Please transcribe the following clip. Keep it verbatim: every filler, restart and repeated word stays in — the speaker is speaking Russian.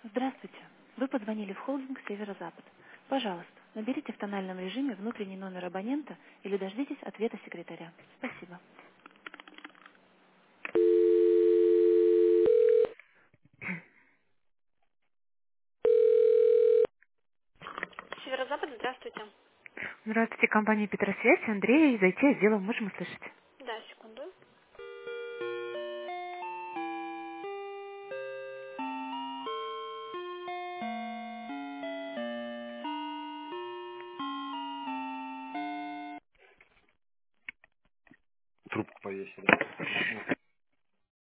Здравствуйте. Вы позвонили в холдинг «Северо-Запад». Пожалуйста, наберите в тональном режиме внутренний номер абонента или дождитесь ответа секретаря. Спасибо. Северо-Запад, здравствуйте. Здравствуйте, компания Петросвязь. Андрей из ай ти-отдела. Можем услышать? Да, секунду. Трубку повесили.